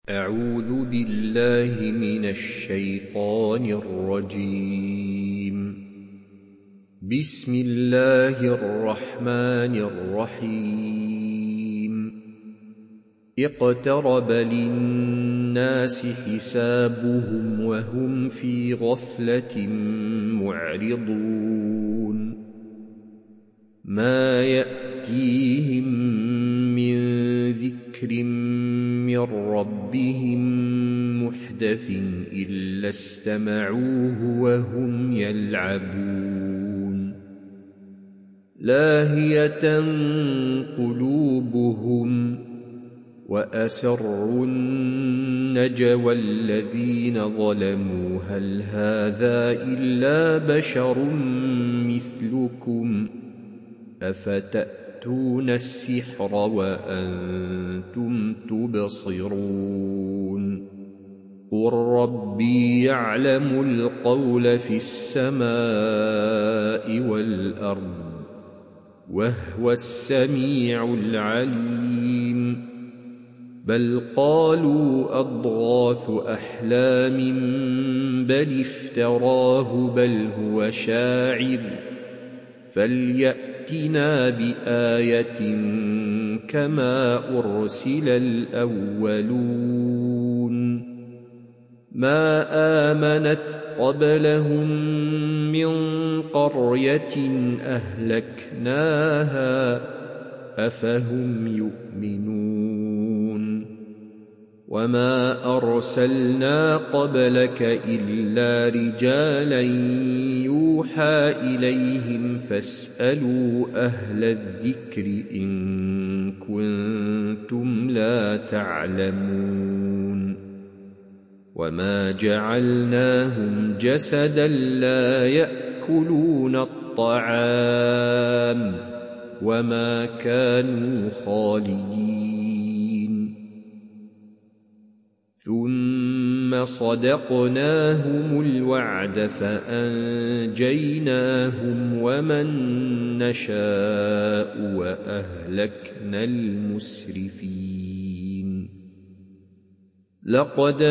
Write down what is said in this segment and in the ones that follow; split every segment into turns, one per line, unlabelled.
أعوذ بالله من الشيطان الرجيم. بسم الله الرحمن الرحيم. اقترب للناس حسابهم وهم في غفلة معرضون. ما يأتيهم من ذكر من ربهم محدث إلا استمعوه وهم يلعبون. لاهية قلوبهم وأسروا النجوى الذين ظلموا هل هذا إلا بشر مثلكم أفتأتون السحر وأنتم تبصرون. قل ربي يعلم القول في السماء والأرض وهو السميع العليم. بل قالوا أضغاث أحلام بل افتراه بل هو شاعر فليأتنا بآية كما أرسل الأولون. ما آمنت قبلهم من قرية أهلكناها أفهم يؤمنون. وما أرسلنا قبلك إلا رجالا يوحى إليهم فاسألوا أهل الذكر إن كنتم لا تعلمون. وما جعلناهم جسدا لا يأكلون الطعام وما كانوا خالدين. ثم صدقناهم الوعد فأنجيناهم ومن نشاء وأهلكنا المسرفين. لقد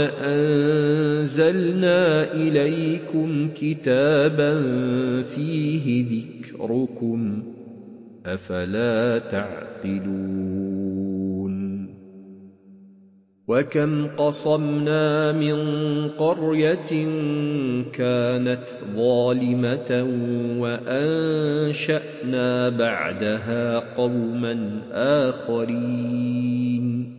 أنزلنا إليكم كتابا فيه ذكركم أفلا تعقلون. وكم قصمنا من قرية كانت ظالمة وأنشأنا بعدها قوما آخرين.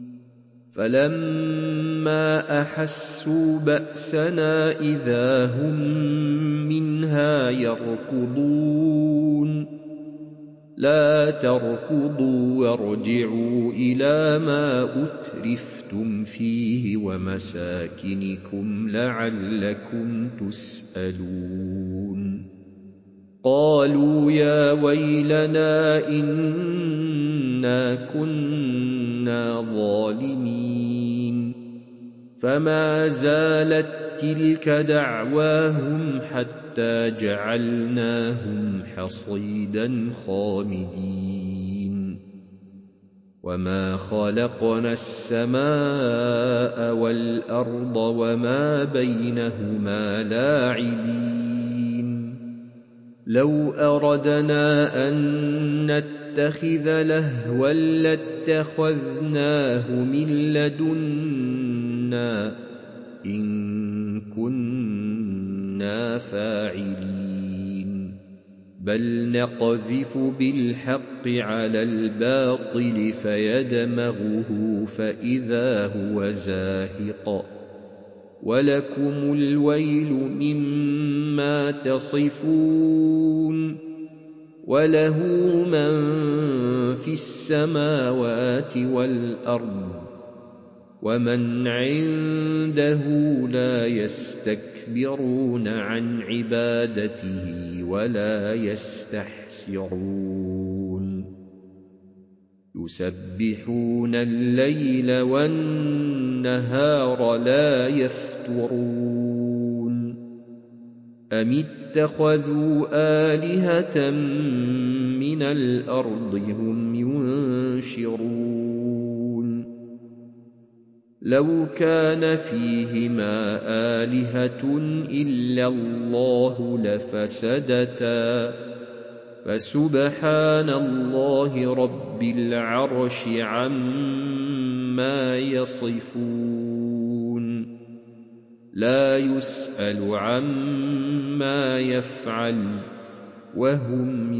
فلما أحسوا بأسنا إذا هم منها يركضون. لا تركضوا وارجعوا إلى ما أترفتم فيه ومساكنكم لعلكم تسألون. قالوا يا ويلنا إنا كنا ظالمين. فما زالت تلك دعواهم حتى جعلناهم حصيدا خامدين. وما خلقنا السماء والأرض وما بينهما لاعبين. لو أردنا أن نتخذ لهوا لاتخذناه من لدنا إن كنا فاعلين. بل نقذف بالحق على الباطل فيدمغه فإذا هو زاهق ولكم الويل مما تصفون. وله من في السماوات والأرض ومن عنده لا يستكبرون عن عبادته ولا يستحسرون. يسبحون الليل والنهار لا يفترون. أم اتخذوا آلهة من الأرض هم ينشرون. لو كان فيهما آلهة إلا الله لفسدتا فسبحان الله رب العرش عما يصفون لا يسأل عما يفعل وهم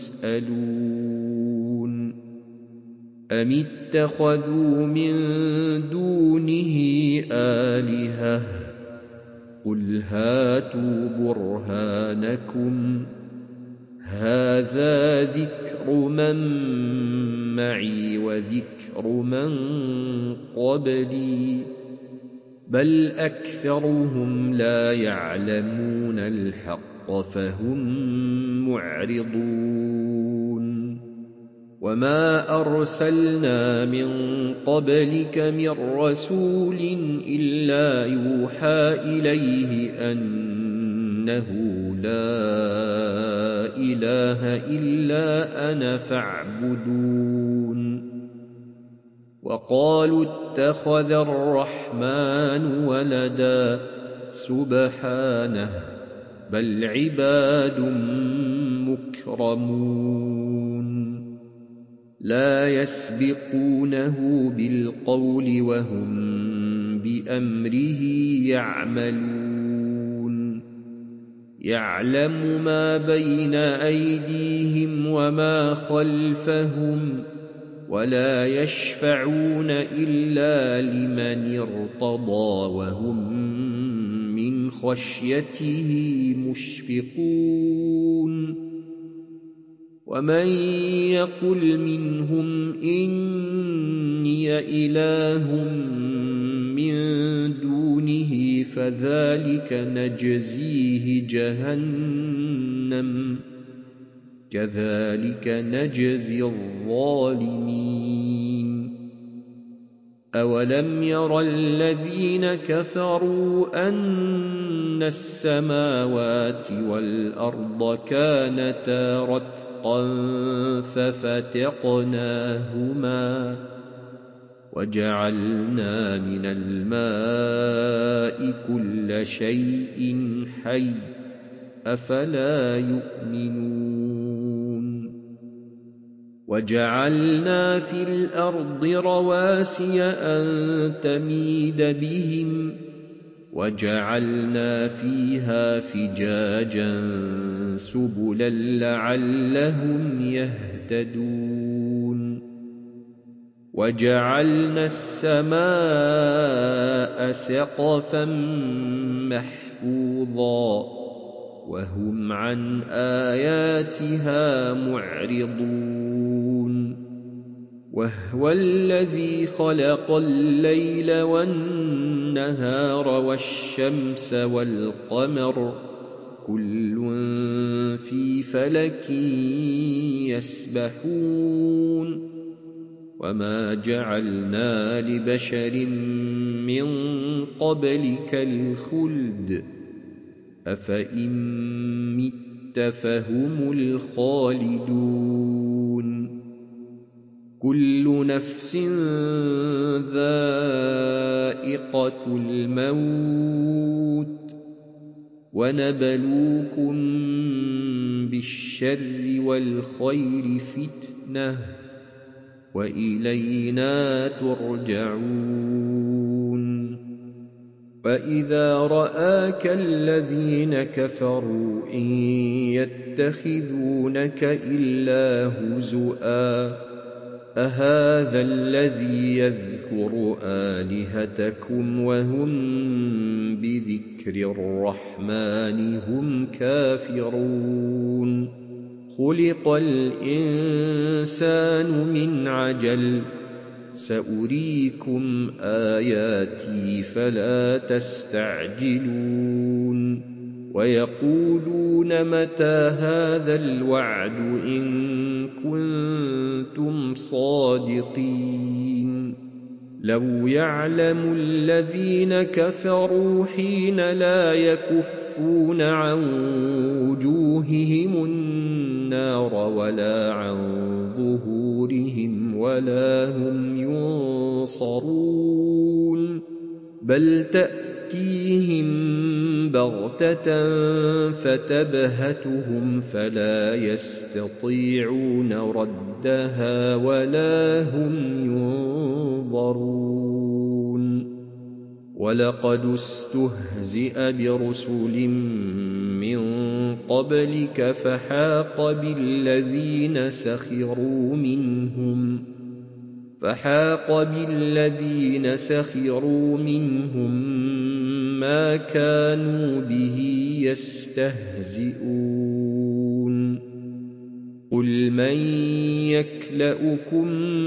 يسألون أم اتخذوا من دونه آلهة قل هاتوا برهانكم هذا ذكر من معي وذكر من قبلي بل أكثرهم لا يعلمون الحق فهم معرضون وما أرسلنا من قبلك من رسول إلا يوحى إليه أنه لا إله إلا أنا فاعبدون وقالوا اتخذ الرحمن ولدا سبحانه بل عباد مكرمون لا يسبقونه بالقول وهم بأمره يعملون يعلم ما بين أيديهم وما خلفهم ولا يشفعون إلا لمن ارتضى وهم من خشيته مشفقون ومن يقل منهم إني إله من دونه فذلك نجزيه جهنم كذلك نجزي الظالمين أولم ير الذين كفروا أن السماوات والأرض كانتا رتقا ففتقناهما وجعلنا من الماء كل شيء حي أفلا يؤمنون وجعلنا في الأرض رواسي أن تميد بهم وجعلنا فيها فجاجا سبلا لعلهم يهتدون وجعلنا السماء سقفا محفوظا وهم عن آياتها معرضون وهو الذي خلق الليل والنهار والشمس والقمر كل في فلك يسبحون وما جعلنا لبشر من قبلك الخلد أفإن مت فهم الخالدون كل نفس ذائقة الموت ونبلوكم بالشر والخير فتنة وإلينا ترجعون وإذا رآك الذين كفروا إن يتخذونك إلا هزؤا أهذا الذي يذكر آلهتكم وهم بذكر الرحمن هم كافرون خلق الإنسان من عجل سأريكم آياتي فلا تستعجلون ويقولون متى هذا الوعد إن كنتم صادقين لو يعلم الذين كفروا حين لا يكفون عن وجوههم النار ولا عن ظهورهم ولا هم ينصرون بل تأتيهم بغتة فتبهتهم فلا يستطيعون ردها ولا هم ينظرون ولقد استهزئ برسل من قبلك فحاق بالذين سخروا منهم ما كانوا به يستهزئون قل من يكلؤكم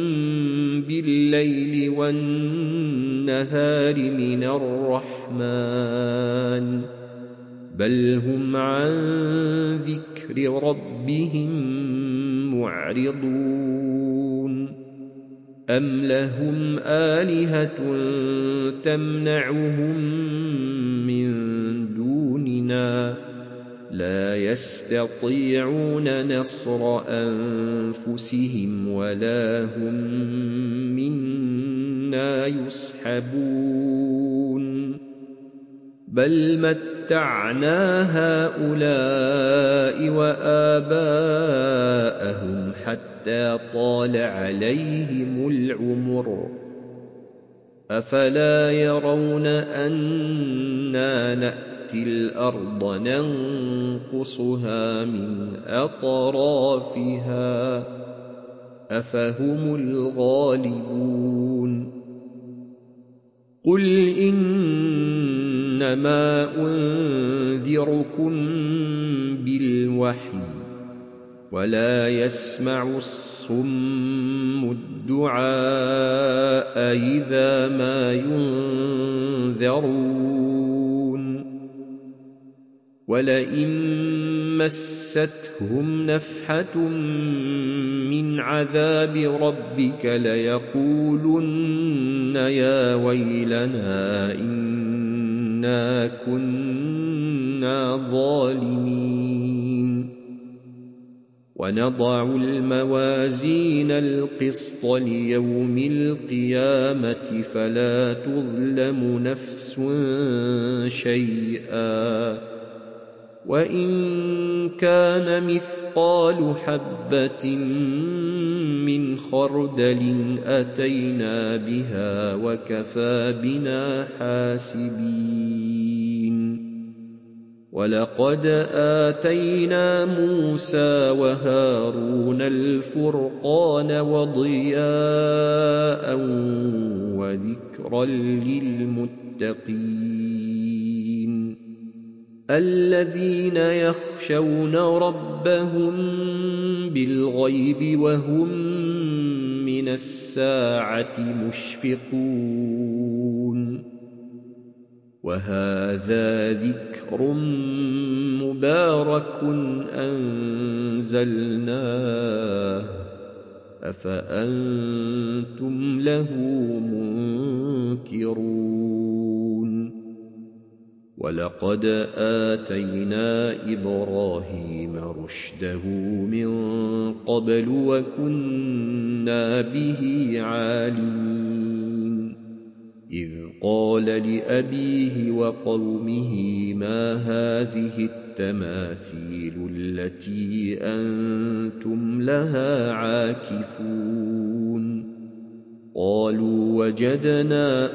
بالليل والنهار من الرحمن بل هم عن ذكر ربهم معرضون أم لهم آلهة تمنعهم من دوننا لا يستطيعون نصر أنفسهم ولا هم منا يصحبون بل متعنا هؤلاء وآباءهم حتى طال عليهم العمر أفلا يرون أنا نأتي الأرض ننقصها من أطرافها أفهم الغالبون قل إنما أنذركم بالوحي ولا يسمع الصم الدعاء إذا ما ينذرون ولئن مستهم نفحة من عذاب ربك ليقولن يا ويلنا إنا كنا ظالمين ونضع الموازين القسط ليوم القيامة فلا تظلم نفس شيئا وإن كان مثقال حبة من خردل أتينا بها وكفى بنا حاسبين ولقد آتينا موسى وهارون الفرقان وضياء وذكرا للمتقين الذين يخشون ربهم بالغيب وهم من الساعة مشفقون وهذا ذكر مبارك أنزلناه أفأنتم له منكرون ولقد آتينا إبراهيم رشده من قبل وكنا به عالمين إذ قال لأبيه وقومه ما هذه التماثيل التي أنتم لها عاكفون قالوا وجدنا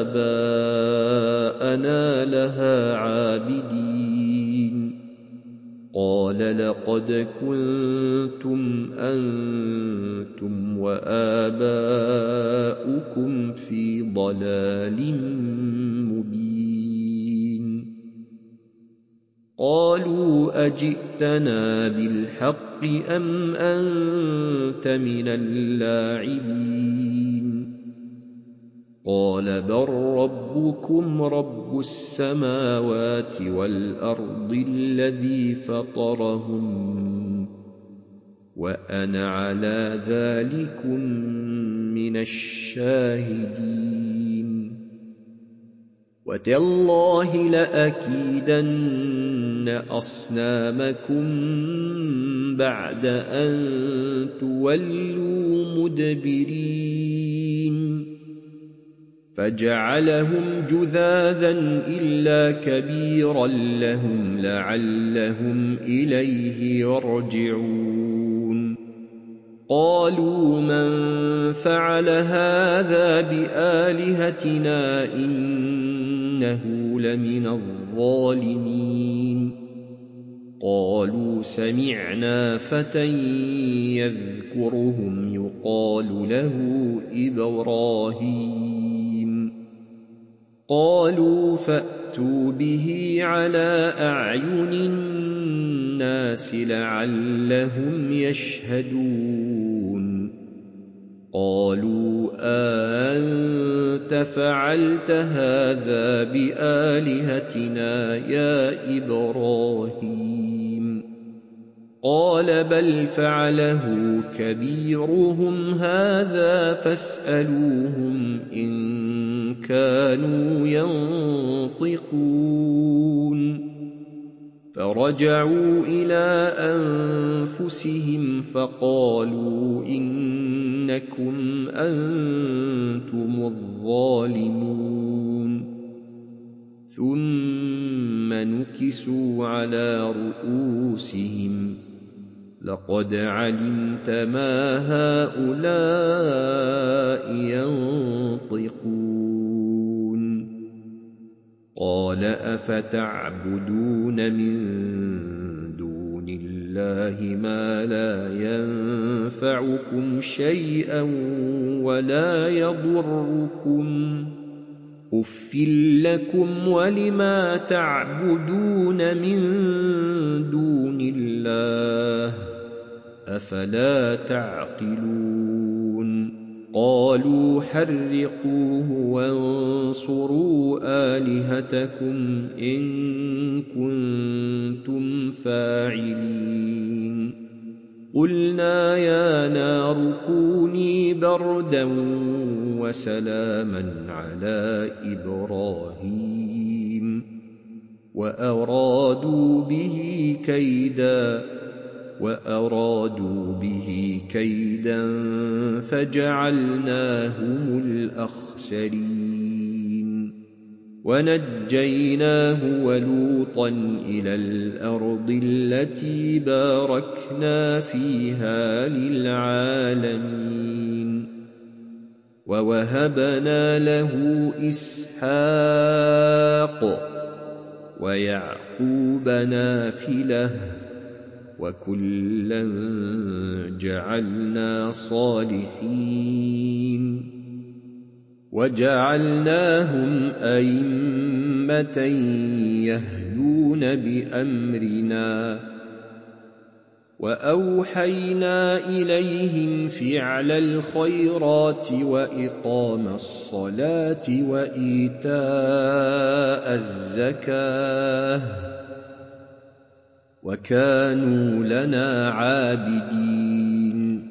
آباءنا لها عابدين قال لقد كنتم أنتم وآباؤكم في ضلال مبين قالوا أجئتنا بالحق أم أنت من اللاعبين قال بل ربكم رب السماوات والأرض الذي فطرهم وأنا على ذلكم من الشاهدين وتالله لأكيدن أصنامكم بعد أن تولوا مدبرين فجعلهم جذاذا إلا كبيرا لهم لعلهم إليه يرجعون قالوا من فعل هذا بآلهتنا إنه لمن الظالمين قالوا سمعنا فتى يذكرهم يقال له إبراهيم قالوا فأتوا به على أعين الناس لعلهم يشهدون قالوا أنت فعلت هذا بآلهتنا يا إبراهيم قال بل فعله كبيرهم هذا فاسألوهم إن كانوا ينطقون فرجعوا إلى أنفسهم فقالوا إنكم أنتم الظالمون ثم نكسوا على رؤوسهم لقد علمت ما هؤلاء ينطقون قال أفتعبدون من دون الله ما لا ينفعكم شيئا ولا يضركم أُفٍّ لكم ولما تعبدون من دون الله أفلا تعقلون قالوا حرقوه وانصروا آلهتكم إن كنتم فاعلين قلنا يا نار كوني بردا وسلاما على إبراهيم وأرادوا به كيدا فجعلناهم الأخسرين ونجيناه ولوطا إلى الأرض التي باركنا فيها للعالمين ووهبنا له إسحاق ويعقوب نافلة وكلا جعلنا صالحين وجعلناهم أئمة يهدون بأمرنا وأوحينا إليهم فعل الخيرات وإقام الصلاة وإيتاء الزكاة وكانوا لنا عابدين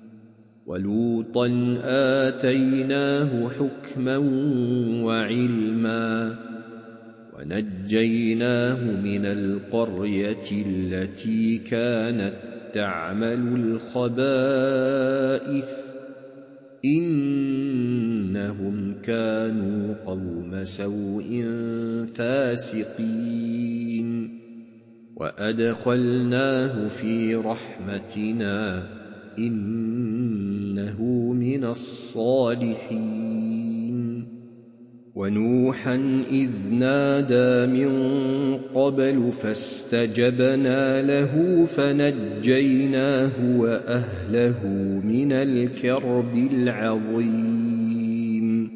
ولوطا آتيناه حكما وعلما ونجيناه من القرية التي كانت تعمل الخبائث إنهم كانوا قوم سوء فاسقين وأدخلناه في رحمتنا إنه من الصالحين ونوحا إذ نادى من قبل فاستجبنا له فنجيناه وأهله من الكرب العظيم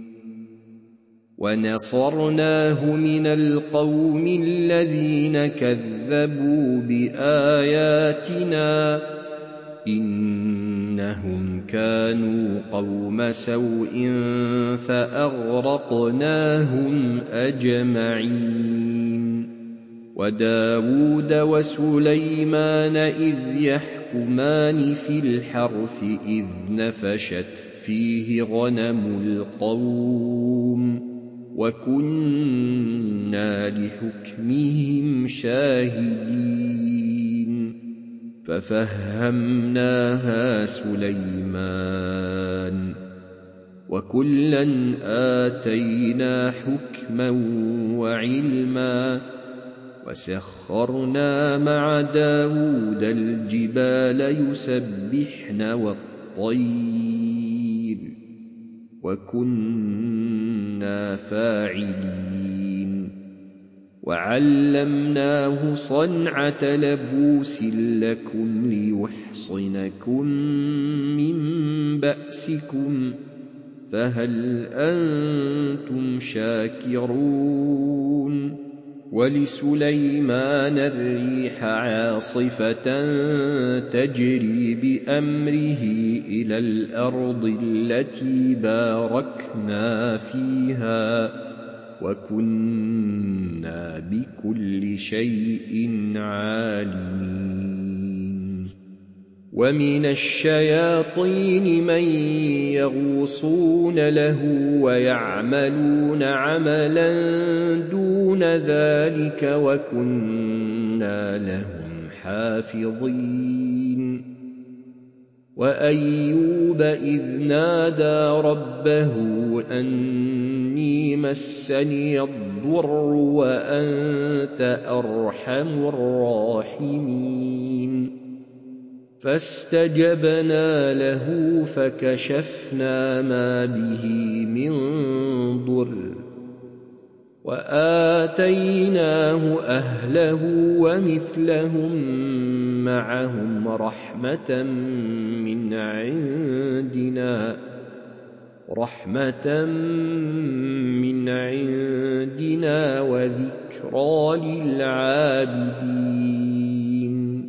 ونصرناه من القوم الذين كذبوا بآياتنا إنهم كانوا قوم سوء فأغرقناهم أجمعين وداود وسليمان إذ يحكمان في الحرث إذ نفشت فيه غنم القوم وكنا لحكمهم شاهدين ففهمناها سليمان وكلا آتينا حكما وعلما وسخرنا مع داود الجبال يسبحن والطير وكنا فاعلين وعلمناه صنعة لبوس لكم ليحصنكم من بأسكم فهل أنتم شاكرون ولسليمان الريح عاصفة تجري بأمره إلى الأرض التي باركنا فيها وكنا بكل شيء عالمين ومن الشياطين من يغوصون له ويعملون عملا دون ذلك وكنا لهم حافظين وأيوب إذ نادى ربه أني مسني الضر وأنت أرحم الراحمين فاستجبنا له فكشفنا ما به من ضر وآتيناه أهله ومثلهم معهم رحمة من عندنا وذكرى للعابدين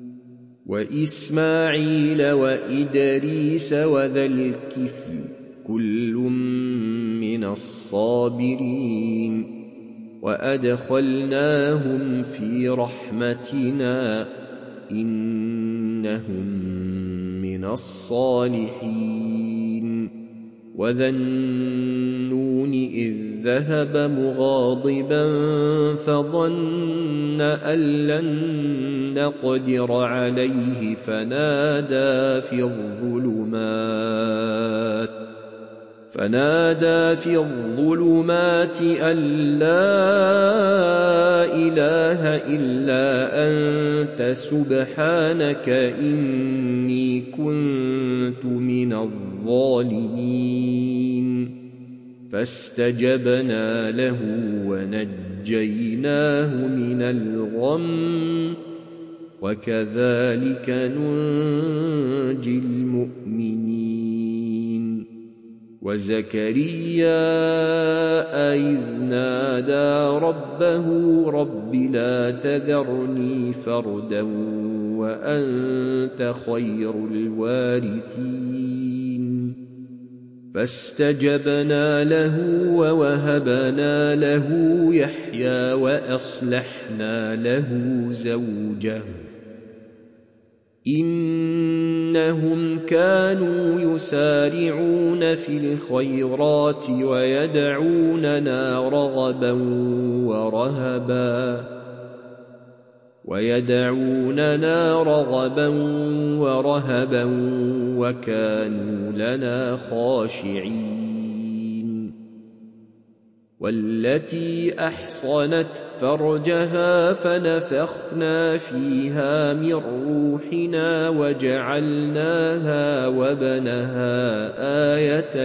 وإسماعيل وإدريس وذا الكفل كل من الصابرين وأدخلناهم في رحمتنا إنهم من الصالحين وذا النون إذ ذهب مغاضبا فظن أن لن نقدر عليه فنادى في الظلمات أن لا إله إلا أنت سبحانك إني كنت من الظالمين فاستجبنا له ونجيناه من الغم وكذلك ننجي المؤمنين وزكريا إذ نادى ربه رب لا تذرني فردا وأنت خير الوارثين فاستجبنا له ووهبنا له يحيى وأصلحنا له زوجه إنهم كانوا يسارعون في الخيرات ويدعوننا رغبا ورهبا وكانوا لنا خاشعين والتي أحصنت فرجها فنفخنا فيها من روحنا وجعلناها وابنها آية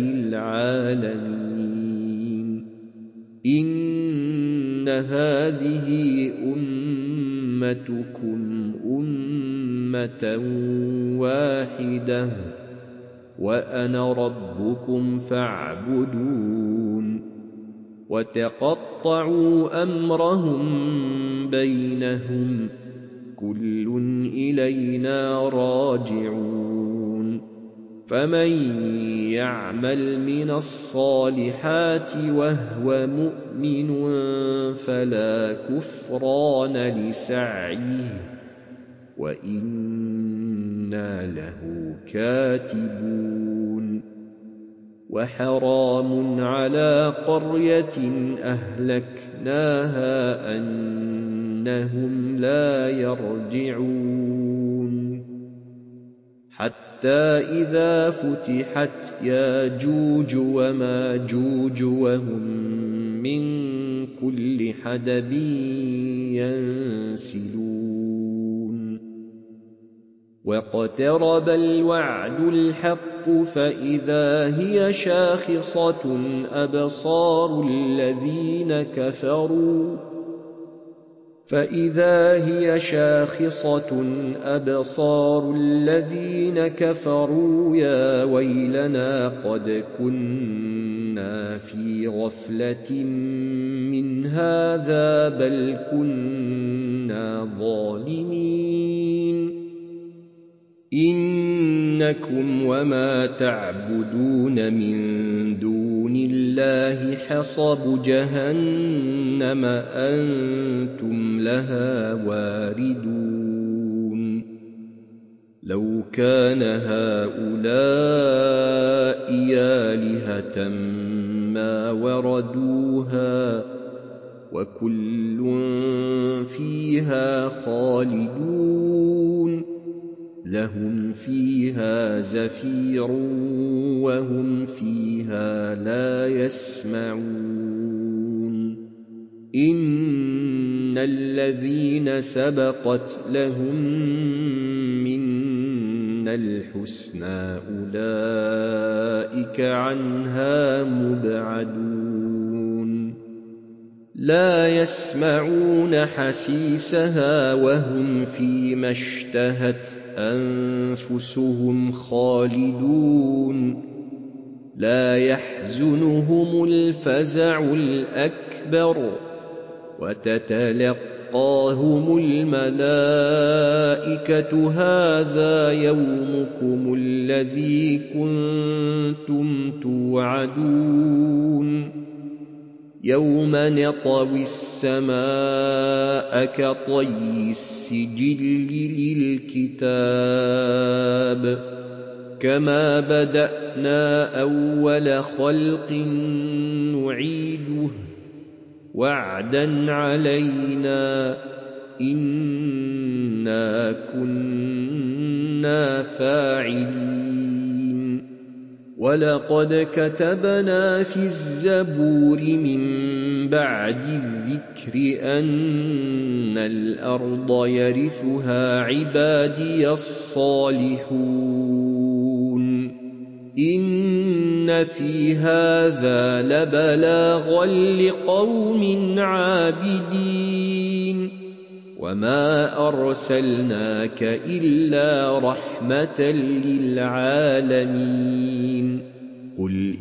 للعالمين إن هذه أمتكم أمة واحدة وأنا ربكم فاعبدون وتقطعوا أمرهم بينهم كل إلينا راجعون فمن يعمل من الصالحات وهو مؤمن فلا كفران لسعيه وإنا له كاتبون وحرام على قرية أهلكناها أنهم لا يرجعون حتى إذا فتحت ياجوج وماجوج وهم من كل حدب ينسلون واقترب الوعد الحق فإذا هي شاخصة أبصار الذين كفروا يا ويلنا قد كنا في غفلة من هذا بل كنا ظالمين إنكم وما تعبدون من دون الله حصب جهنم أنتم لها واردون لو كان هؤلاء آلهة ما وردوها وكل فيها خالدون لهم فيها زفير وهم فيها لا يسمعون إن الذين سبقت لهم منا الحسنى أولئك عنها مبعدون لا يسمعون حسيسها وهم فيما اشتهت أنفسهم خالدون لا يحزنهم الفزع الأكبر وتتلقاهم الملائكة هذا يومكم الذي كنتم توعدون يوم نطوي السماء كطي السجل للكتاب كما بدأنا أول خلق نعيده وعدا علينا إنا كنا فاعلين ولقد كتبنا في الزبور من بعد الذكر أن الأرض يرثها عبادي الصالحون إن في هذا لبلاغا لقوم عابدين وما أرسلناك إلا رحمة للعالمين قل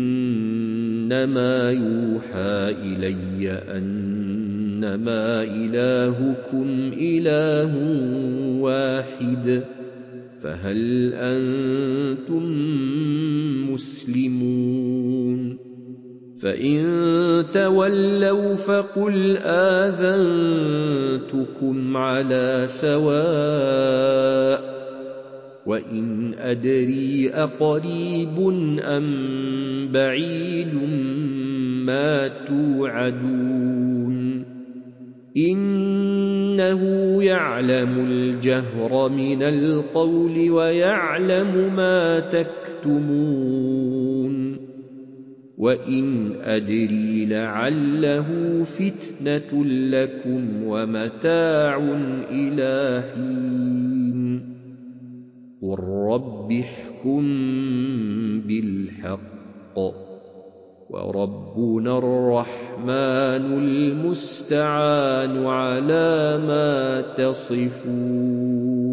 إنما يوحى إلي أنما إلهكم إله واحد فهل أنتم مسلمون فإن تولوا فقل آذنتكم على سواء وإن أدري أقريب أم بعيد ما توعدون إنه يعلم الجهر من القول ويعلم ما تكتمون وإن أدري لعله فتنة لكم ومتاع إلى حين قل رب احكم بالحق وربنا الرحمن المستعان على ما تصفون